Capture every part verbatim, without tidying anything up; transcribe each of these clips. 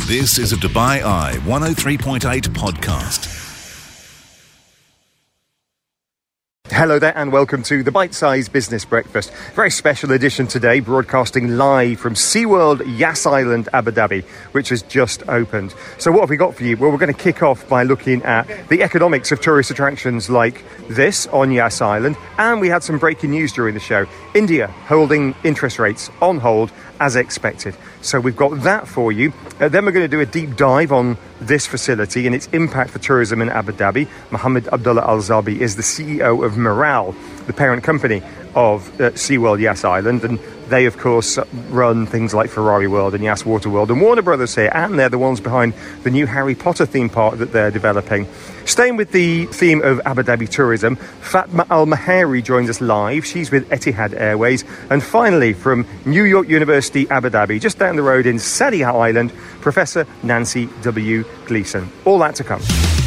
This is a Dubai Eye one oh three point eight podcast. Hello there and welcome to the Bite Size Business Breakfast. Very special edition today, broadcasting live from SeaWorld Yas Island, Abu Dhabi, which has just opened. So what have we got for you? Well, we're going to kick off by looking at the economics of tourist attractions like this on Yas Island. And we had some breaking news during the show. India holding interest rates on hold as expected. So we've got that for you. Uh, then we're going to do a deep dive on this facility and its impact for tourism in Abu Dhabi. Mohammed Abdullah Al Zabi is the C E O of Miral, the parent company of uh, SeaWorld Yas Island, and they of course run things like Ferrari World and Yas Water World and Warner Brothers here, and they're the ones behind the new Harry Potter theme park that they're developing. Staying with the theme of Abu Dhabi tourism, Fatma Al Mahari joins us live. She's with Etihad Airways. And finally, from New York University, Abu Dhabi, just down the road in Sadia Island, Professor Nancy W. Gleason. All that to come.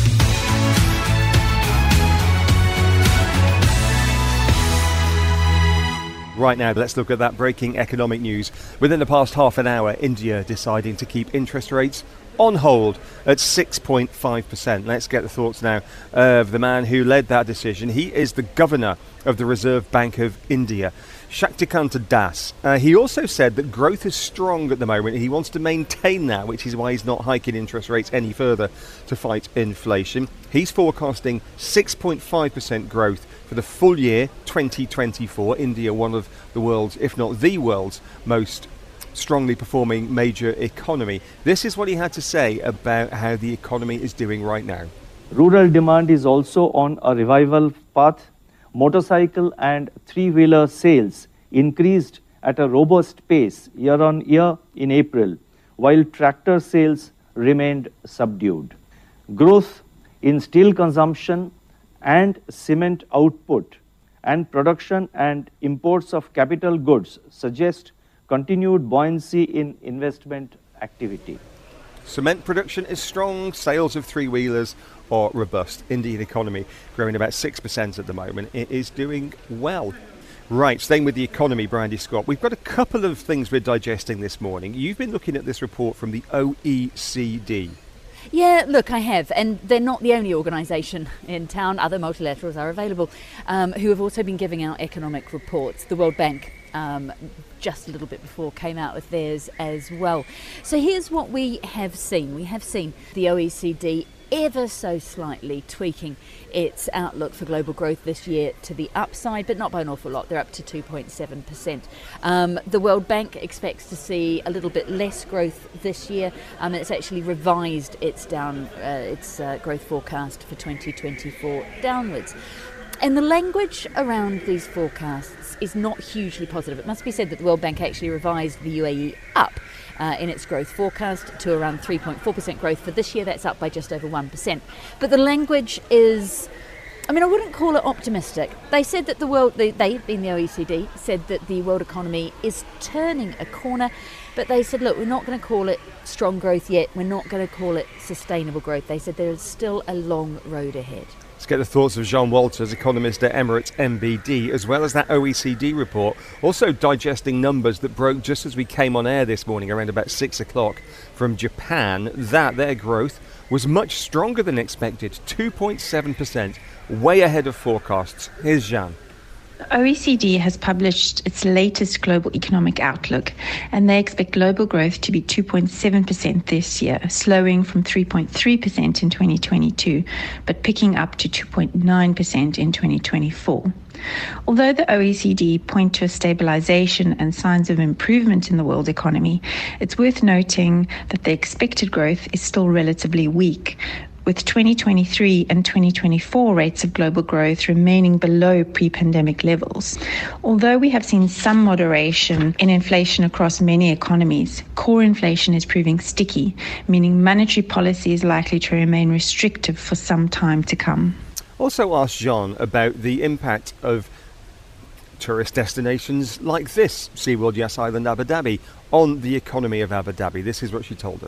Right now, let's look at that breaking economic news. Within the past half an hour, India deciding to keep interest rates on hold at six point five percent. Let's get the thoughts now of the man who led that decision. He is the governor of the Reserve Bank of India, Shaktikanta Das. Uh, he also said that growth is strong at the moment and he wants to maintain that, which is why he's not hiking interest rates any further to fight inflation. He's forecasting six point five percent growth for the full year twenty twenty-four. India, one of the world's, if not the world's, most strongly performing major economy. This is what he had to say about how the economy is doing right now. Rural demand is also on a revival path. Motorcycle and three-wheeler sales increased at a robust pace year on year in April, while tractor sales remained subdued. Growth in steel consumption and cement output and production and imports of capital goods suggest continued buoyancy in investment activity. Cement production is strong, sales of three-wheelers are robust. Indian economy growing about six percent at the moment. It is doing well. Right, staying with the economy, Brandy Scott, we've got a couple of things we're digesting this morning. You've been looking at this report from the O E C D. Yeah, look, I have, and they're not the only organisation in town. Other multilaterals are available, um, who have also been giving out economic reports. The World Bank, um, just a little bit before, came out with theirs as well. So here's what we have seen. We have seen the O E C D ever so slightly tweaking its outlook for global growth this year to the upside, but not by an awful lot. They're up to two point seven percent. Um, the World Bank expects to see a little bit less growth this year. Um, it's actually revised its down uh, its uh, growth forecast for twenty twenty-four downwards. And the language around these forecasts is not hugely positive. It must be said that the World Bank actually revised the U A E up uh, in its growth forecast to around three point four percent growth for this year. That's up by just over one percent. But the language is, I mean, I wouldn't call it optimistic. They said that the world, they, they being the O E C D, said that the world economy is turning a corner. But they said, look, we're not going to call it strong growth yet. We're not going to call it sustainable growth. They said there is still a long road ahead. Let's get the thoughts of Jean Walters, economist at Emirates M B D, as well as that O E C D report. Also digesting numbers that broke just as we came on air this morning around about six o'clock from Japan, that their growth was much stronger than expected, two point seven percent, way ahead of forecasts. Here's Jean. The O E C D has published its latest global economic outlook, and they expect global growth to be two point seven percent this year, slowing from three point three percent in twenty twenty-two, but picking up to two point nine percent in twenty twenty-four. Although the O E C D point to a stabilization and signs of improvement in the world economy, it's worth noting that the expected growth is still relatively weak, with twenty twenty-three and twenty twenty-four rates of global growth remaining below pre-pandemic levels. Although we have seen some moderation in inflation across many economies, core inflation is proving sticky, meaning monetary policy is likely to remain restrictive for some time to come. Also asked Jean about the impact of tourist destinations like this, SeaWorld Yas Island Abu Dhabi, on the economy of Abu Dhabi. This is what she told us.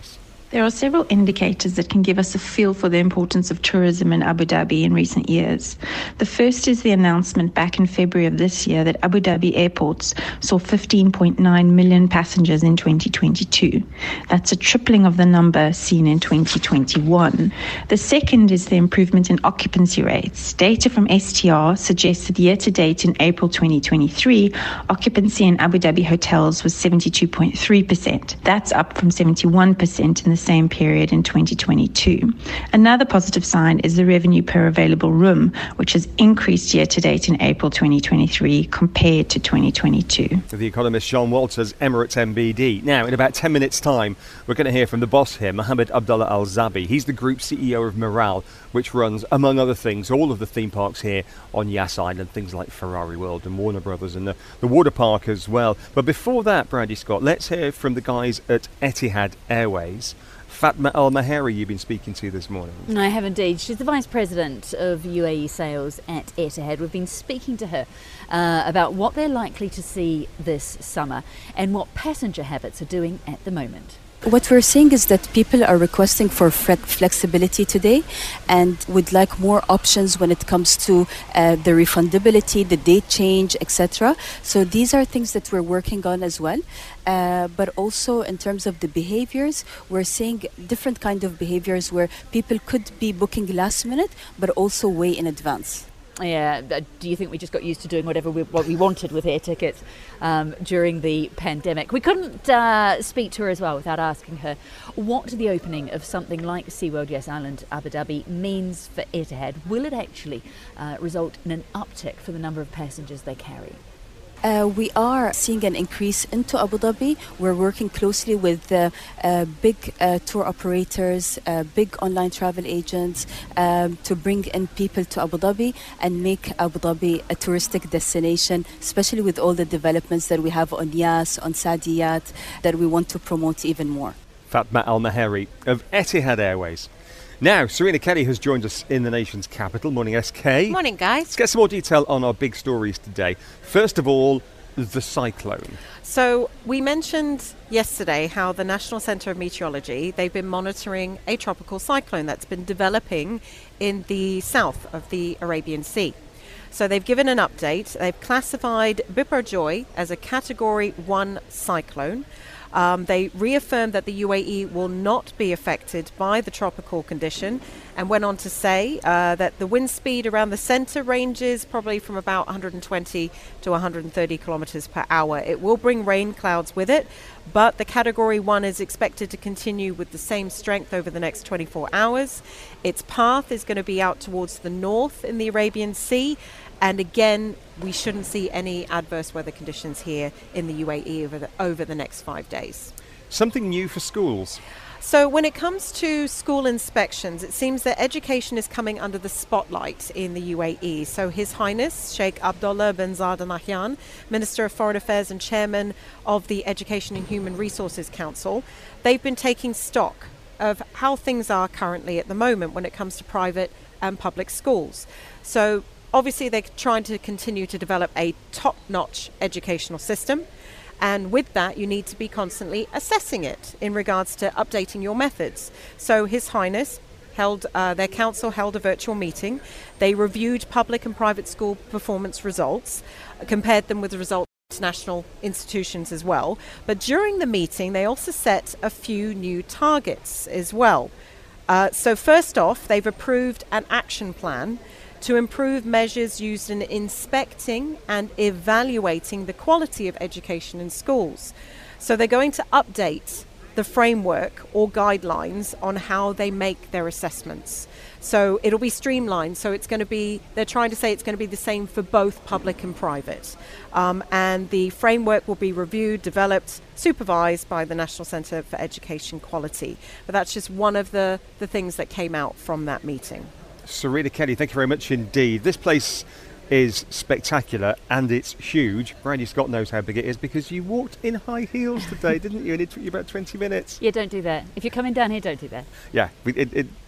There are several indicators that can give us a feel for the importance of tourism in Abu Dhabi in recent years. The first is the announcement back in February of this year that Abu Dhabi airports saw fifteen point nine million passengers in twenty twenty-two. That's a tripling of the number seen in twenty twenty-one. The second is the improvement in occupancy rates. Data from S T R suggests that year-to-date in April twenty twenty-three, occupancy in Abu Dhabi hotels was seventy-two point three percent. That's up from seventy-one percent in the same period in twenty twenty-two. Another positive sign is the revenue per available room, which has increased year-to-date in April twenty twenty-three compared to twenty twenty-two. The economist Sean Walters, Emirates M B D. Now, in about ten minutes' time, we're going to hear from the boss here, Mohammed Abdullah Al Zabi. He's the group C E O of Miral, which runs, among other things, all of the theme parks here on Yas Island, things like Ferrari World and Warner Brothers and the, the water park as well. But before that, Brandy Scott, let's hear from the guys at Etihad Airways. Fatma Al Maheri you've been speaking to this morning. I have indeed. She's the Vice President of U A E Sales at Etihad. We've been speaking to her uh, about what they're likely to see this summer and what passenger habits are doing at the moment. What we're seeing is that people are requesting for flexibility today and would like more options when it comes to uh, the refundability, the date change, et cetera. So these are things that we're working on as well. Uh, but also in terms of the behaviors, we're seeing different kind of behaviors where people could be booking last minute, but also way in advance. Yeah, do you think we just got used to doing whatever we, what we wanted with air tickets um, during the pandemic? We couldn't uh, speak to her as well without asking her what the opening of something like SeaWorld Yas Island Abu Dhabi means for Etihad. Will it actually uh, result in an uptick for the number of passengers they carry? Uh, we are seeing an increase into Abu Dhabi. We're working closely with uh, uh, big uh, tour operators, uh, big online travel agents um, to bring in people to Abu Dhabi and make Abu Dhabi a touristic destination, especially with all the developments that we have on Yas, on Saadiyat, that we want to promote even more. Fatma Al Maheri of Etihad Airways. Now, Serena Kelly has joined us in the nation's capital. Morning, S K. Morning, guys. Let's get some more detail on our big stories today. First of all, the cyclone. So we mentioned yesterday how the National Centre of Meteorology, they've been monitoring a tropical cyclone that's been developing in the south of the Arabian Sea. So they've given an update. They've classified Biparjoy as a Category one cyclone. Um, they reaffirmed that the U A E will not be affected by the tropical condition and went on to say uh, that the wind speed around the centre ranges probably from about one hundred twenty to one hundred thirty kilometres per hour. It will bring rain clouds with it, but the Category one is expected to continue with the same strength over the next twenty-four hours. Its path is going to be out towards the north in the Arabian Sea. And again, we shouldn't see any adverse weather conditions here in the U A E over the, over the next five days. Something new for schools. So when it comes to school inspections, it seems that education is coming under the spotlight in the U A E. So His Highness Sheikh Abdullah bin Zayed Al Nahyan, Minister of Foreign Affairs and Chairman of the Education and Human Resources Council, they've been taking stock of how things are currently at the moment when it comes to private and public schools. So obviously, they're trying to continue to develop a top-notch educational system. And with that, you need to be constantly assessing it in regards to updating your methods. So His Highness held, uh, their council held a virtual meeting. They reviewed public and private school performance results, compared them with the results of international institutions as well. But during the meeting, they also set a few new targets as well. Uh, so first off, they've approved an action plan to improve measures used in inspecting and evaluating the quality of education in schools. So they're going to update the framework or guidelines on how they make their assessments. So it'll be streamlined. So it's going to be, they're trying to say it's going to be the same for both public and private. Um, and the framework will be reviewed, developed, supervised by the National Centre for Education Quality. But that's just one of the, the things that came out from that meeting. Serena Kelly, thank you very much indeed. This place is spectacular and it's huge. Brandy Scott knows how big it is because you walked in high heels today, didn't you? And it took you about twenty minutes. Yeah, don't do that. If you're coming down here, don't do that. Yeah, it, it,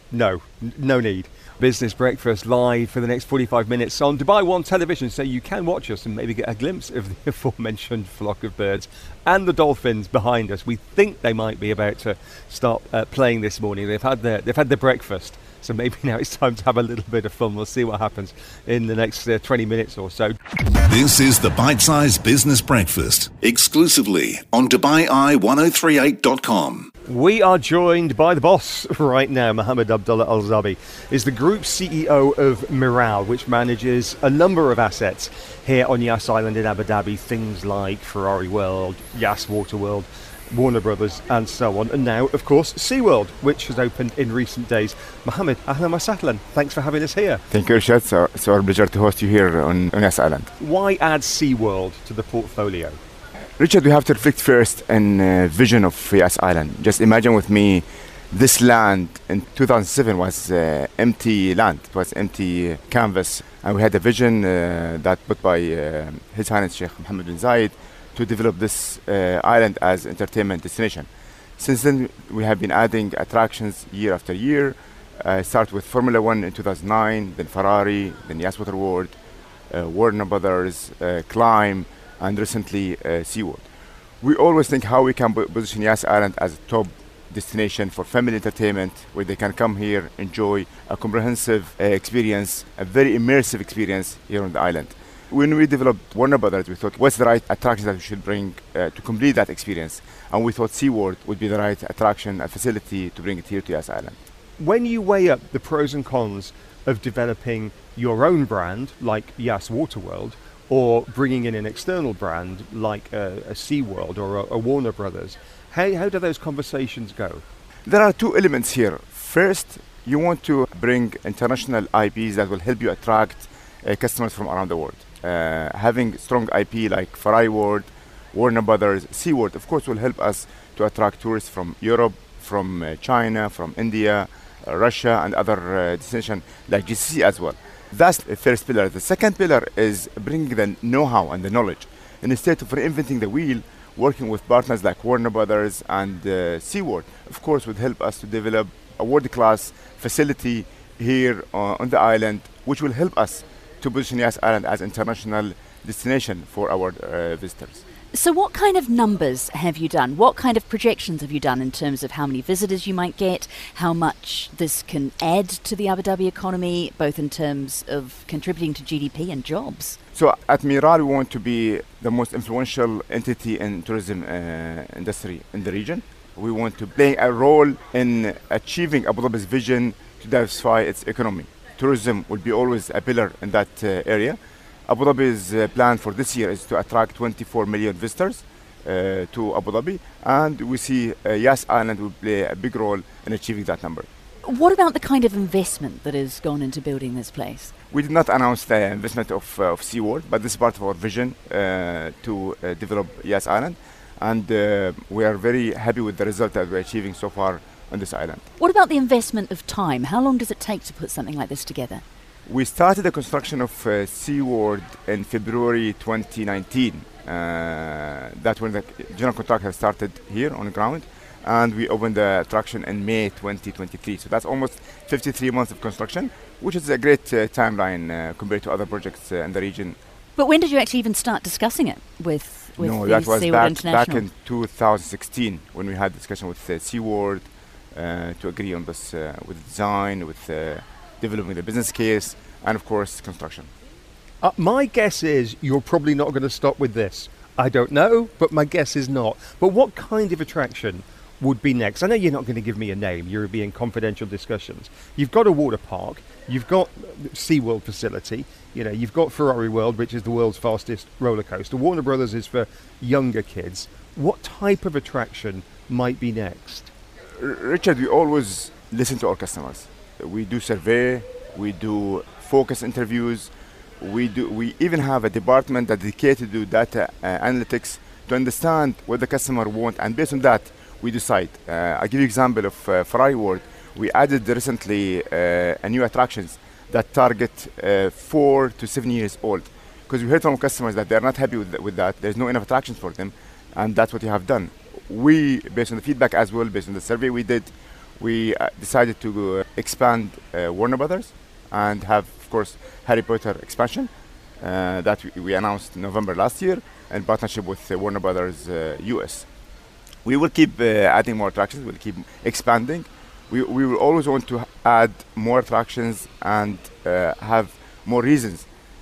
No, n- no need. Business Breakfast live for the next forty-five minutes on Dubai One Television, so you can watch us and maybe get a glimpse of the aforementioned flock of birds and the dolphins behind us. We think they might be about to start uh, playing this morning. They've had their, they've had their breakfast, so maybe now it's time to have a little bit of fun. We'll see what happens in the next uh, twenty minutes or so. This is the Bite Size Business Breakfast, exclusively on Dubai Eye ten thirty-eight dot com. We are joined by the boss right now. Mohammed Abdullah Al-Zabi is the Group C E O of Miral, which manages a number of assets here on Yas Island in Abu Dhabi, things like Ferrari World, Yas Water World, Warner Brothers and so on. And now, of course, SeaWorld, which has opened in recent days. Mohammed, ahlan wa sahlan. Thanks for having us here. Thank you, Rashad. So, it's our pleasure to host you here on, on Yas Island. Why add SeaWorld to the portfolio? Richard, we have to reflect first on uh, vision of Yas Island. Just imagine with me, this land in two thousand seven was uh, empty land. It was empty uh, canvas. And we had a vision uh, that put by uh, His Highness Sheikh Mohammed bin Zayed to develop this uh, island as entertainment destination. Since then, we have been adding attractions year after year. Uh, start with Formula One in two thousand nine, then Ferrari, then Yas Water World, uh, Warner Brothers, uh, Climb, and recently uh, SeaWorld. We always think how we can position Yas Island as a top destination for family entertainment, where they can come here, enjoy a comprehensive uh, experience, a very immersive experience here on the island. When we developed Warner Brothers, we thought, what's the right attraction that we should bring uh, to complete that experience? And we thought SeaWorld would be the right attraction and facility to bring it here to Yas Island. When you weigh up the pros and cons of developing your own brand, like Yas Water World, or bringing in an external brand like a, a SeaWorld or a, a Warner Brothers, how, how do those conversations go? There are two elements here. First, you want to bring international I Ps that will help you attract uh, customers from around the world. Uh, having strong I P like Ferrari World, Warner Brothers, SeaWorld, of course, will help us to attract tourists from Europe, from uh, China, from India, uh, Russia, and other uh, destinations like G C C as well. That's the first pillar. The second pillar is bringing the know-how and the knowledge. And instead of reinventing the wheel, working with partners like Warner Brothers and uh, SeaWorld, of course, would help us to develop a world-class facility here uh, on the island, which will help us to position Yas Island as an international destination for our uh, visitors. So what kind of numbers have you done? What kind of projections have you done in terms of how many visitors you might get, how much this can add to the Abu Dhabi economy, both in terms of contributing to G D P and jobs? So at Miral, we want to be the most influential entity in tourism uh, industry in the region. We want to play a role in achieving Abu Dhabi's vision to diversify its economy. Tourism will be always a pillar in that uh, area. Abu Dhabi's uh, plan for this year is to attract twenty-four million visitors uh, to Abu Dhabi, and we see uh, Yas Island will play a big role in achieving that number. What about the kind of investment that has gone into building this place? We did not announce the investment of, uh, of SeaWorld, but this is part of our vision uh, to uh, develop Yas Island, and uh, we are very happy with the result that we're achieving so far on this island. What about the investment of time? How long does it take to put something like this together? We started the construction of uh, SeaWorld in February twenty nineteen. Uh, that's when the general contractor started here on the ground, and we opened the attraction in May twenty twenty-three. So that's almost fifty-three months of construction, which is a great uh, timeline uh, compared to other projects uh, in the region. But when did you actually even start discussing it with, with no, the that was SeaWorld back, International? back in two thousand sixteen when we had discussion with uh, SeaWorld uh, to agree on this uh, with design, with uh, developing the business case, and of course construction. Uh, my guess is you're probably not going to stop with this. I don't know, but my guess is not. But what kind of attraction would be next? I know you're not going to give me a name. You're being confidential discussions. You've got a water park. You've got SeaWorld facility. You know, you've got Ferrari World, which is the world's fastest roller coaster. Warner Brothers is for younger kids. What type of attraction might be next? R- Richard, we always listen to our customers. We do survey. We do focus interviews. We do. We even have a department dedicated to data uh, analytics to understand what the customer wants, and based on that, we decide. Uh, I'll give you an example of uh, Ferrari World. We added recently uh, a new attractions that target uh, four to seven years old, because we heard from customers that they're not happy with, th- with that. There's not enough attractions for them, and that's what we have done. We, based on the feedback as well, based on the survey we did, we uh, decided to uh, expand uh, Warner Brothers and have, of course, Harry Potter expansion uh, that we, we announced in November last year in partnership with uh, Warner Brothers uh, U S. We will keep uh, adding more attractions. We'll keep expanding. We, we will always want to add more attractions and uh, have more reasons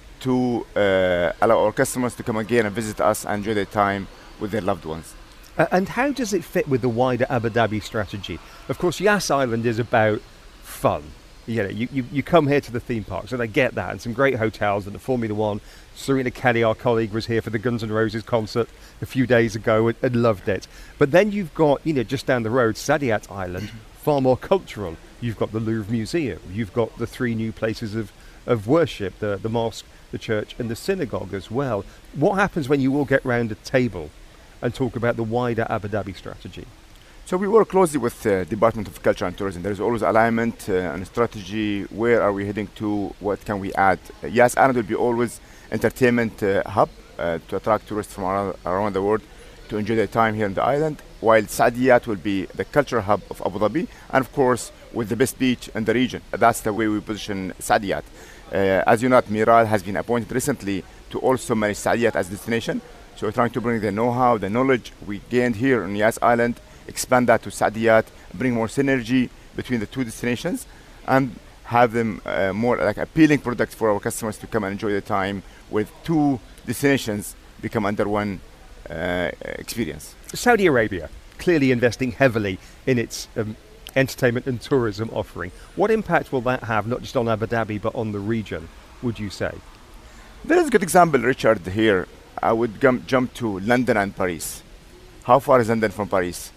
to uh, allow our customers to come again and visit us and enjoy their time with their loved ones. Uh, and how does it fit with the wider Abu Dhabi strategy? Of course, Yas Island is about fun. You know, you, you, you come here to the theme parks, and I get that, and some great hotels, and the Formula One. Serena Kelly, our colleague, was here for the Guns N' Roses concert a few days ago and, and loved it. But then you've got, you know, just down the road, Saadiyat Island, far more cultural. You've got the Louvre Museum. You've got the three new places of, of worship, the, the mosque, the church, and the synagogue as well. What happens when you all get round a table and talk about the wider Abu Dhabi strategy? So we work closely with the uh, Department of Culture and Tourism. There is always alignment uh, and strategy. Where are we heading to? What can we add? Uh, Yas Island will be always entertainment uh, hub uh, to attract tourists from around, around the world to enjoy their time here on the island, while Saadiyat will be the cultural hub of Abu Dhabi, and of course with the best beach in the region. That's the way we position Saadiyat. Uh, as you know, Miral has been appointed recently to also manage Saadiyat as a destination. So we're trying to bring the know-how, the knowledge we gained here on Yas Island, expand that to Saadiyat, bring more synergy between the two destinations, and have them uh, more like appealing products for our customers to come and enjoy their time with two destinations become under one uh, experience. Saudi Arabia, clearly investing heavily in its um, entertainment and tourism offering. What impact will that have, not just on Abu Dhabi, but on the region, would you say? There is a good example, Richard, here. I would gum- jump to London and Paris. How far is London from Paris?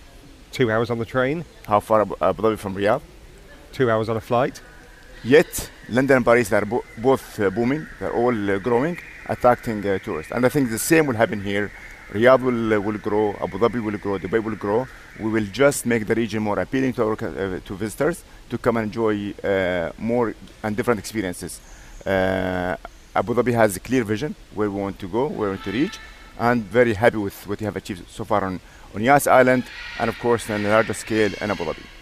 Two hours on the train. How far Abu Abu Dhabi from Riyadh? Two hours on a flight. Yet, London and Paris are bo- both uh, booming. They're all uh, growing, attracting uh, tourists. And I think the same will happen here. Riyadh will, uh, will grow, Abu Dhabi will grow, Dubai will grow. We will just make the region more appealing to our uh, to visitors to come and enjoy uh, more and different experiences. Uh, Abu Dhabi has a clear vision where we want to go, where we want to reach, and very happy with what we have achieved so far on, on Yas Island, and of course on a larger scale in Abu Dhabi.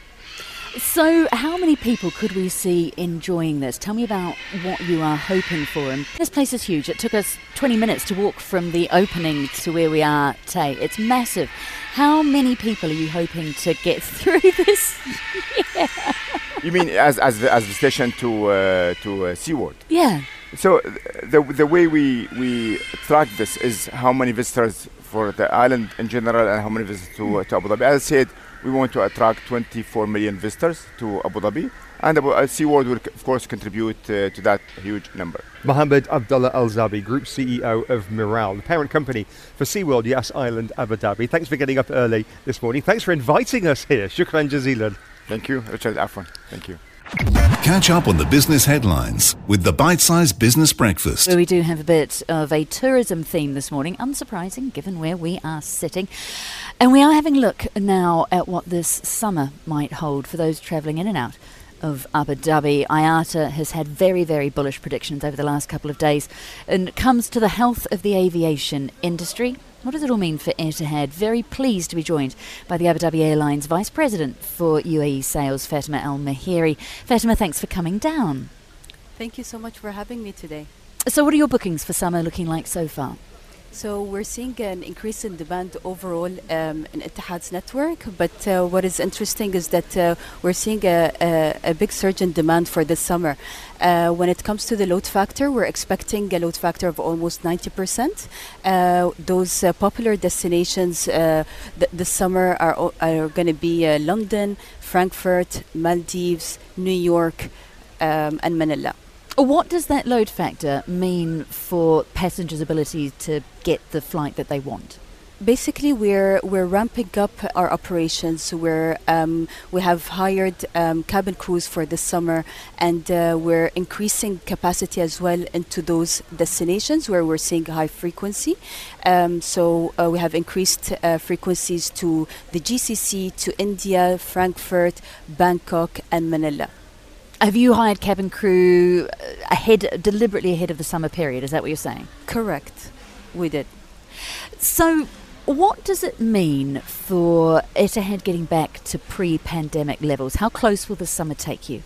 So how many people could we see enjoying this? Tell me about what you are hoping for. And this place is huge. It took us twenty minutes to walk from the opening to where we are today. It's massive. How many people are you hoping to get through this year? You mean as as the, as the station to uh, to uh, SeaWorld? Yeah. So the the way we we track this is how many visitors for the island in general and how many visitors to, uh, to Abu Dhabi. As I said, we want to attract twenty-four million visitors to Abu Dhabi, and Abu, uh, SeaWorld will, of course, contribute uh, to that huge number. Mohammed Abdullah Al Zabi, Group C E O of Miral, the parent company for SeaWorld Yas Island Abu Dhabi. Thanks for getting up early this morning. Thanks for inviting us here. Shukran jazilan. Thank you, Richard Afwan. Thank you. Catch up on the business headlines with the Bite-Sized Business Breakfast. Well, we do have a bit of a tourism theme this morning, unsurprising given where we are sitting. And we are having a look now at what this summer might hold for those travelling in and out of Abu Dhabi. I A T A has had very, very bullish predictions over the last couple of days. And it comes to the health of the aviation industry. What does it all mean for Etihad? Very pleased to be joined by the Abu Dhabi Airlines Vice President for U A E Sales, Fatima Al Mahiri. Fatima, thanks for coming down. Thank you so much for having me today. So what are your bookings for summer looking like so far? So we're seeing an increase in demand overall um, in Etihad's network, but uh, what is interesting is that uh, we're seeing a, a, a big surge in demand for this summer. Uh, when it comes to the load factor, we're expecting a load factor of almost ninety percent. Uh, those uh, popular destinations uh, th- this summer are, o- are going to be uh, London, Frankfurt, Maldives, New York, um, and Manila. What does that load factor mean for passengers' ability to get the flight that they want? Basically, we're we're ramping up our operations. We're um, we have hired um, cabin crews for this summer, and uh, we're increasing capacity as well into those destinations where we're seeing high frequency. Um, so uh, we have increased uh, frequencies to the G C C, to India, Frankfurt, Bangkok, and Manila. Have you hired cabin crew ahead, deliberately ahead of the summer period? Is that what you're saying? Correct, we did. So What does it mean for Etihad getting back to pre-pandemic levels? How close will the summer take you?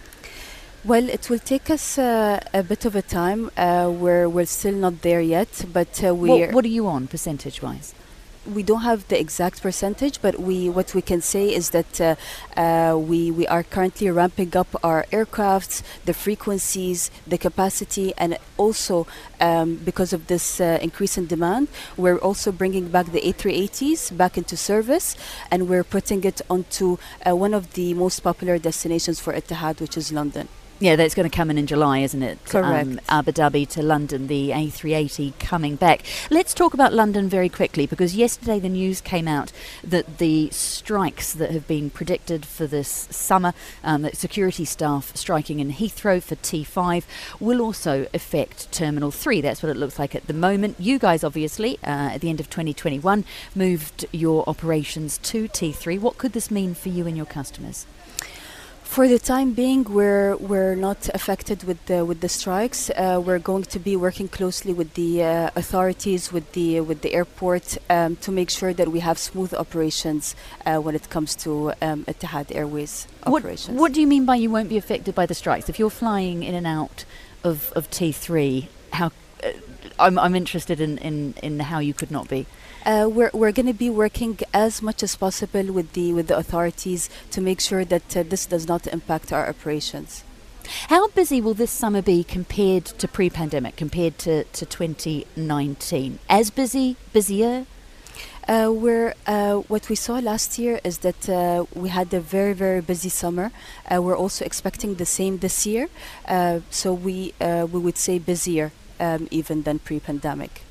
Well, it will take us uh, a bit of a time. Uh, we're we're still not there yet, but uh, we. What, what are you on percentage-wise? We don't have the exact percentage, but we what we can say is that uh, uh, we we are currently ramping up our aircrafts, the frequencies, the capacity, and also um, because of this uh, increase in demand, we're also bringing back the A three eighties back into service, and we're putting it onto uh, one of the most popular destinations for Etihad, which is London. Yeah, that's going to come in in July, isn't it? Correct. Um, Abu Dhabi to London, the A three eighty coming back. Let's talk about London very quickly, because yesterday the news came out that the strikes that have been predicted for this summer, um, that security staff striking in Heathrow for T five, will also affect Terminal three. That's what it looks like at the moment. You guys, obviously, uh, at the end of twenty twenty-one, moved your operations to T three. What could this mean for you and your customers? For the time being, we're we're not affected with the with the strikes. Uh, we're going to be working closely with the uh, authorities, with the with the airport, um, to make sure that we have smooth operations uh, when it comes to um, Etihad Airways operations. What, what do you mean by you won't be affected by the strikes? If you're flying in and out of, of T three, how? Uh, I'm I'm interested in, in, in how you could not be. Uh, we're we're going to be working as much as possible with the with the authorities to make sure that uh, this does not impact our operations. How busy will this summer be compared to pre-pandemic, compared to, to twenty nineteen? As busy, busier? Uh, we're, uh, what we saw last year is that uh, we had a very, very busy summer. Uh, we're also expecting the same this year. Uh, so we uh, we would say busier um, even than pre-pandemic.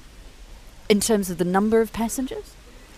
In terms of the number of passengers?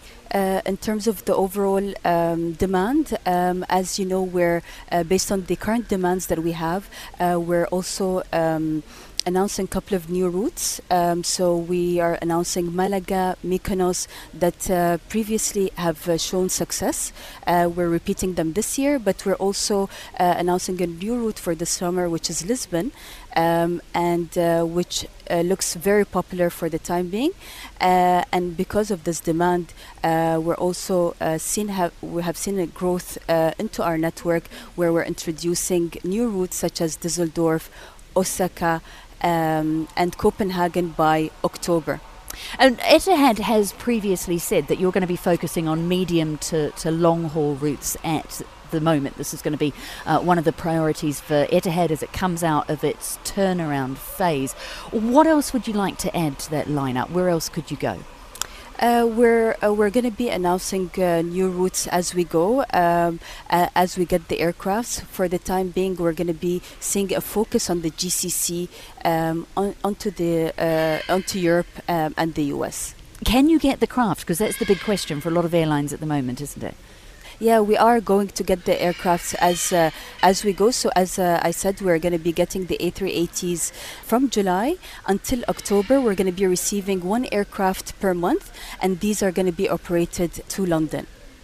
Uh, in terms of the overall um, demand, um, as you know, we're uh, based on the current demands that we have, uh, we're also um, announcing a couple of new routes. Um, so we are announcing Malaga, Mykonos, that uh, previously have uh, shown success. Uh, we're repeating them this year, but we're also uh, announcing a new route for the summer, which is Lisbon, um, and uh, which uh, looks very popular for the time being. Uh, and because of this demand, uh, we're also uh, seen have we have seen a growth uh, into our network, where we're introducing new routes such as Düsseldorf, Osaka, um, and Copenhagen by October. And Etihad has previously said that you're going to be focusing on medium to, to long haul routes at the moment. This is going to be uh, one of the priorities for Etihad as it comes out of its turnaround phase. What else would you like to add to that lineup? Where else could you go? Uh, we're uh, we're going to be announcing uh, new routes as we go, um, uh, as we get the aircrafts. For the time being, we're going to be seeing a focus on the G C C, um, on, onto the uh, onto Europe um, and the U S. Can you get the craft? Because that's the big question for a lot of airlines at the moment, isn't it? Yeah, we are going to get the aircrafts as uh, as we go. So as uh, I said, we're going to be getting the A three eighties from July until October. We're going to be receiving one aircraft per month, and these are going to be operated to London.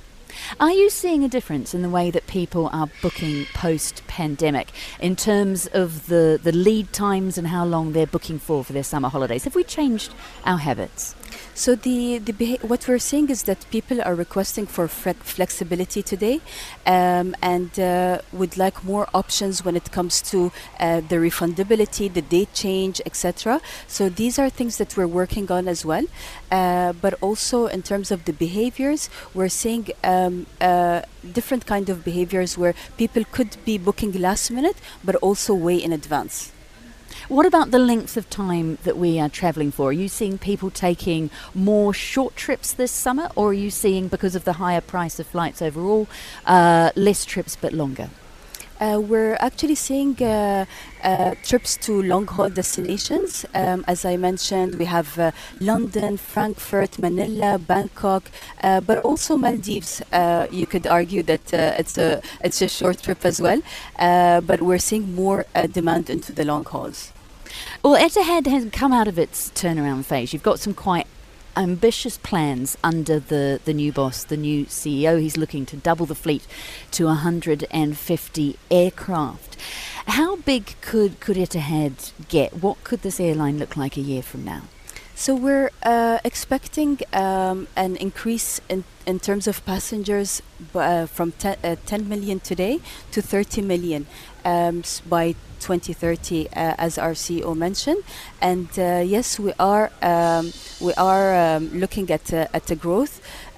Are you seeing a difference in the way that people are booking post-pandemic in terms of the, the lead times and how long they're booking for for their summer holidays? Have we changed our habits? So the, the beha- what we're seeing is that people are requesting for fre- flexibility today, um, and uh, would like more options when it comes to uh, the refundability, the date change, et cetera. So these are things that we're working on as well. Uh, but also in terms of the behaviors, we're seeing um, uh, different kind of behaviors where people could be booking last minute, but also way in advance. What about the length of time that we are travelling for? Are you seeing people taking more short trips this summer, or are you seeing, because of the higher price of flights overall, uh, less trips but longer? Uh, we're actually seeing uh, uh, trips to long-haul destinations. Um, as I mentioned, we have uh, London, Frankfurt, Manila, Bangkok, uh, but also Maldives. Uh, you could argue that uh, it's a it's a short trip as well, uh, but we're seeing more uh, demand into the long hauls. Well, Etihad has come out of its turnaround phase. You've got some quite ambitious plans under the, the new boss, the new C E O. He's looking to double the fleet to one hundred fifty aircraft. How big could, could Etihad get? What could this airline look like a year from now? So we're uh, expecting um, an increase in, in terms of passengers uh, from ten, uh, ten million today to thirty million um, by twenty thirty, uh, as our C E O mentioned. And uh, yes, we are um, we are um, looking at uh, at the growth.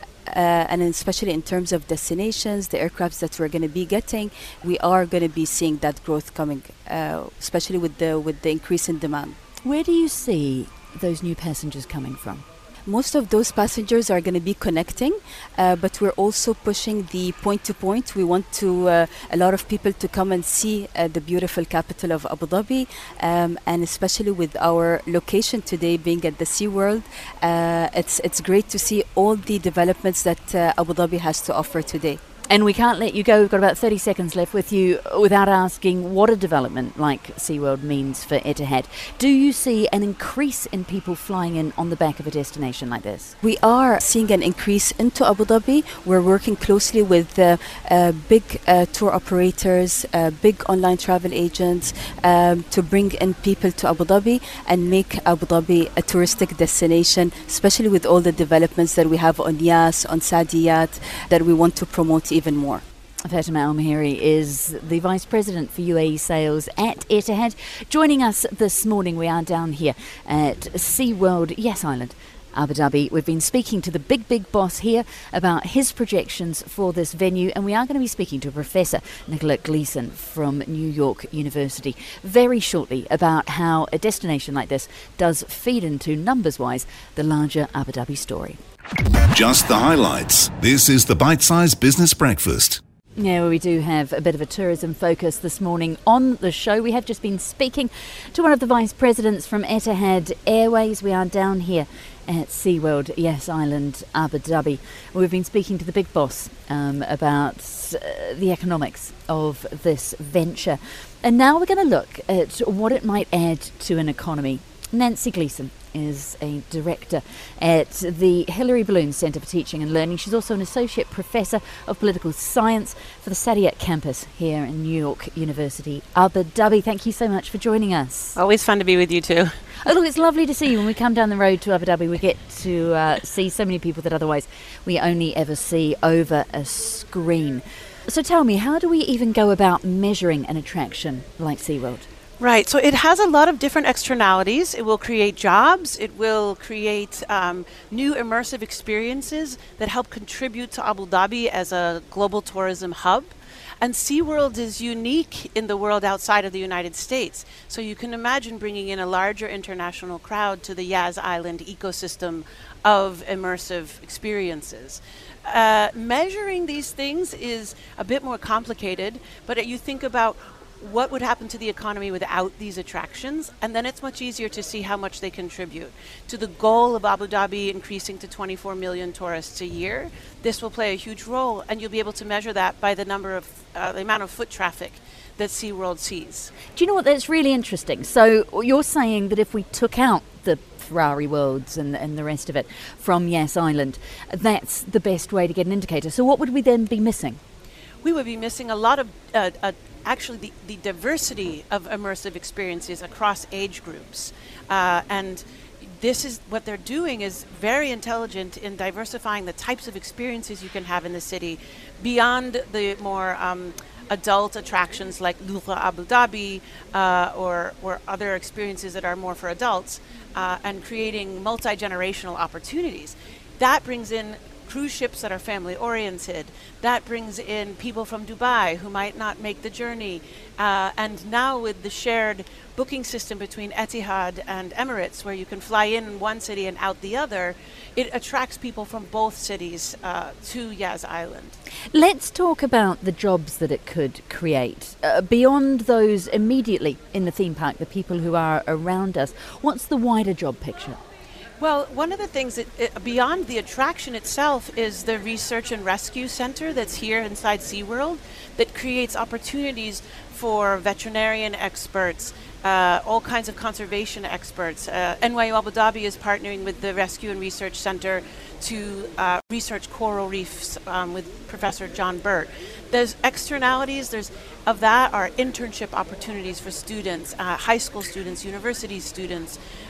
Uh, and especially in terms of destinations, the aircrafts that we're going to be getting, we are going to be seeing that growth coming, uh, especially with the with the increase in demand. Where do you see those new passengers coming from? Most of those passengers are going to be connecting, uh, but we're also pushing the point-to-point. We want to uh, a lot of people to come and see uh, the beautiful capital of Abu Dhabi, um, and especially with our location today being at the SeaWorld, uh, it's it's great to see all the developments that uh, Abu Dhabi has to offer today. And we can't let you go. We've got about thirty seconds left with you without asking what a development like SeaWorld means for Etihad. Do you see an increase in people flying in on the back of a destination like this? We are seeing an increase into Abu Dhabi. We're working closely with uh, uh, big uh, tour operators, uh, big online travel agents um, to bring in people to Abu Dhabi and make Abu Dhabi a touristic destination, especially with all the developments that we have on Yas, on Saadiyat, that we want to promote even more. Fatima Al-Mahiri is the Vice President for U A E Sales at Etihad. Joining us this morning, we are down here at SeaWorld Yas Island, Abu Dhabi. We've been speaking to the big, big boss here about his projections for this venue, and we are going to be speaking to Professor Nicola Gleeson from New York University very shortly about how a destination like this does feed into, numbers-wise, the larger Abu Dhabi story. Just the highlights. This is the Bite Size Business Breakfast. Yeah, well, we do have a bit of a tourism focus this morning on the show. We have just been speaking to one of the vice presidents from Etihad Airways. We are down here at SeaWorld Yas Island, Abu Dhabi. We've been speaking to the big boss um, about uh, the economics of this venture. And now we're going to look at what it might add to an economy. Nancy Gleeson is a director at the Hillary Balloon Centre for Teaching and Learning. She's also an associate professor of political science for the Saadiyat campus here in New York University, Abu Dhabi. Thank you so much for joining us. Always fun to be with you too. Oh, look, it's lovely to see you. When we come down the road to Abu Dhabi, we get to uh, see so many people that otherwise we only ever see over a screen. So tell me, how do we even go about measuring an attraction like SeaWorld? Right, so it has a lot of different externalities. It will create jobs, it will create um, new immersive experiences that help contribute to Abu Dhabi as a global tourism hub. And SeaWorld is unique in the world outside of the United States. So you can imagine bringing in a larger international crowd to the Yas Island ecosystem of immersive experiences. Uh, measuring these things is a bit more complicated, but you think about what would happen to the economy without these attractions, and then it's much easier to see how much they contribute to the goal of Abu Dhabi increasing to twenty-four million tourists a year. This will play a huge role, and you'll be able to measure that by the number of uh, the amount of foot traffic that SeaWorld sees. Do you know what? That's really interesting. So you're saying that if we took out the Ferrari Worlds and, and the rest of it from Yas Island, that's the best way to get an indicator. So what would we then be missing? We would be missing a lot of uh, uh, actually the, the diversity of immersive experiences across age groups. Uh, and this is what they're doing is very intelligent in diversifying the types of experiences you can have in the city beyond the more um, adult attractions like Lughra Abu Dhabi uh, or, or other experiences that are more for adults, uh, and creating multi-generational opportunities. That brings in cruise ships that are family oriented. That brings in people from Dubai who might not make the journey. Uh, and now with the shared booking system between Etihad and Emirates, where you can fly in one city and out the other, it attracts people from both cities uh, to Yas Island. Let's talk about the jobs that it could create. Uh, beyond those immediately in the theme park, the people who are around us, what's the wider job picture? Well, one of the things that, uh, beyond the attraction itself, is the Research and Rescue Center that's here inside SeaWorld that creates opportunities for veterinarian experts, uh, all kinds of conservation experts. Uh, N Y U Abu Dhabi is partnering with the Rescue and Research Center to uh, research coral reefs um, with Professor John Burt. There's externalities, there's of that are internship opportunities for students, uh, high school students, university students,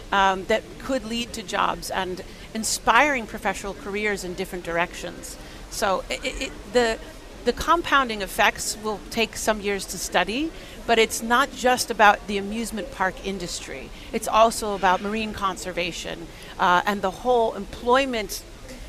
um, that could lead to jobs and inspiring professional careers in different directions. So it, it, the the compounding effects will take some years to study, but it's not just about the amusement park industry. It's also about marine conservation uh, and the whole employment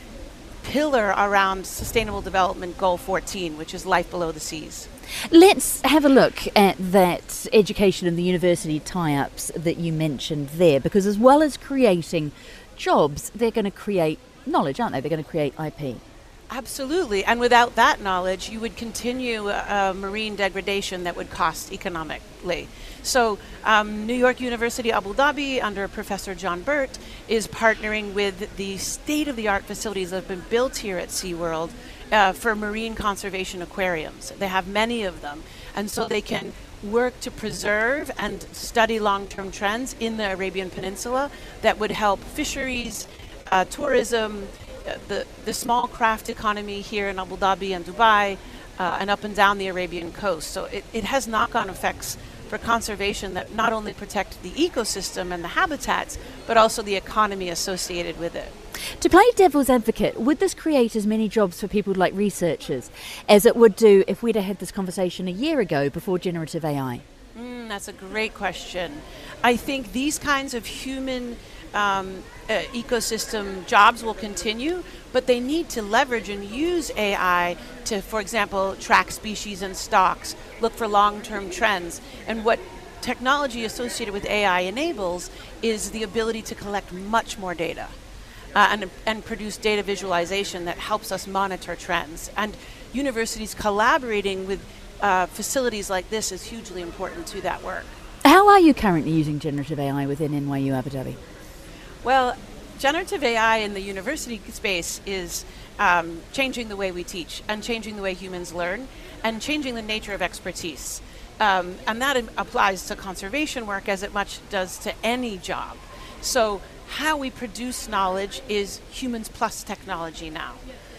pillar around Sustainable Development Goal fourteen, which is life below the seas. Let's have a look at that education and the university tie-ups that you mentioned there, because as well as creating jobs, they're going to create knowledge, aren't they? They're going to create I P. Absolutely. And without that knowledge, you would continue uh, marine degradation that would cost economically. So um, New York University Abu Dhabi, under Professor John Burt, is partnering with the state-of-the-art facilities that have been built here at SeaWorld uh, for marine conservation aquariums. They have many of them. And so they can work to preserve and study long-term trends in the Arabian Peninsula that would help fisheries, uh, tourism, The, the small craft economy here in Abu Dhabi and Dubai uh, and up and down the Arabian coast. So it, it has knock-on effects for conservation that not only protect the ecosystem and the habitats, but also the economy associated with it. To play devil's advocate, would this create as many jobs for people like researchers as it would do if we'd have had this conversation a year ago before generative A I? Mm, that's a great question. I think these kinds of human Um, uh, ecosystem jobs will continue, but they need to leverage and use A I to, for example, track species and stocks, look for long-term trends. And what technology associated with A I enables is the ability to collect much more data uh, and, and produce data visualization that helps us monitor trends. And universities collaborating with uh, facilities like this is hugely important to that work. How are you currently using generative A I within N Y U Abu Dhabi? Well, generative A I in the university space is um, changing the way we teach and changing the way humans learn and changing the nature of expertise. Um, and that im- applies to conservation work as it much does to any job. So how we produce knowledge is humans plus technology now.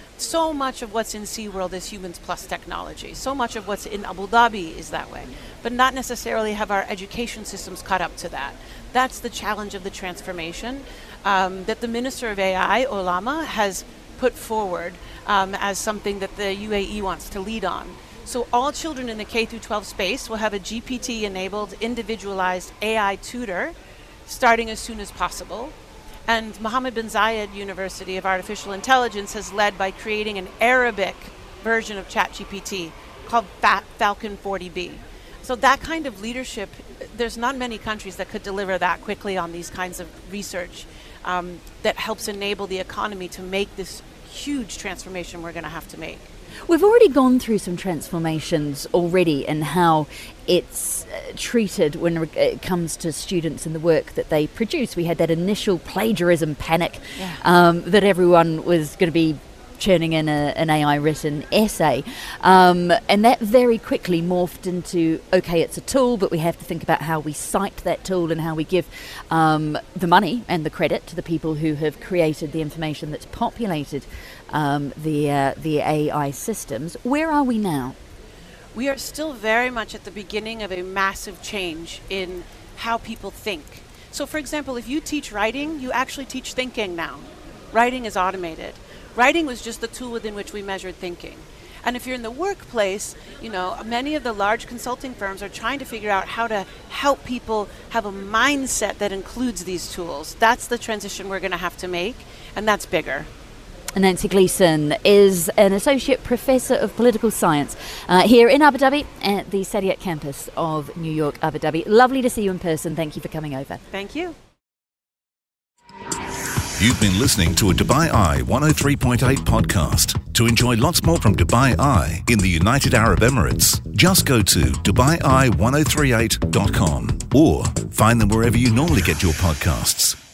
So much of what's in SeaWorld is humans plus technology. So much of what's in Abu Dhabi is that way. But not necessarily have our education systems caught up to that. That's the challenge of the transformation um, that the Minister of A I, Olama, has put forward um, as something that the U A E wants to lead on. So all children in the K through twelve space will have a G P T-enabled, individualized A I tutor starting as soon as possible. And Mohammed bin Zayed University of Artificial Intelligence has led by creating an Arabic version of ChatGPT called Fa- Falcon forty B. So that kind of leadership, there's not many countries that could deliver that quickly on these kinds of research um, that helps enable the economy to make this huge transformation we're going to have to make. We've already gone through some transformations already in how it's uh, treated when it comes to students and the work that they produce. We had that initial plagiarism panic yeah. um, that everyone was going to be churning in a, an A I-written essay. Um, and that very quickly morphed into, okay, it's a tool, but we have to think about how we cite that tool and how we give um, the money and the credit to the people who have created the information that's populated um, the, uh, the A I systems. Where are we now? We are still very much at the beginning of a massive change in how people think. So, for example, if you teach writing, you actually teach thinking now. Writing is automated. Writing was just the tool within which we measured thinking. And if you're in the workplace, you know, many of the large consulting firms are trying to figure out how to help people have a mindset that includes these tools. That's the transition we're going to have to make, and that's bigger. Nancy Gleeson is an Associate Professor of Political Science uh, here in Abu Dhabi at the Saadiyat campus of New York, Abu Dhabi. Lovely to see you in person. Thank you for coming over. Thank you. You've been listening to a Dubai Eye one oh three point eight podcast. To enjoy lots more from Dubai Eye in the United Arab Emirates, just go to dubai eye ten thirty-eight dot com or find them wherever you normally get your podcasts.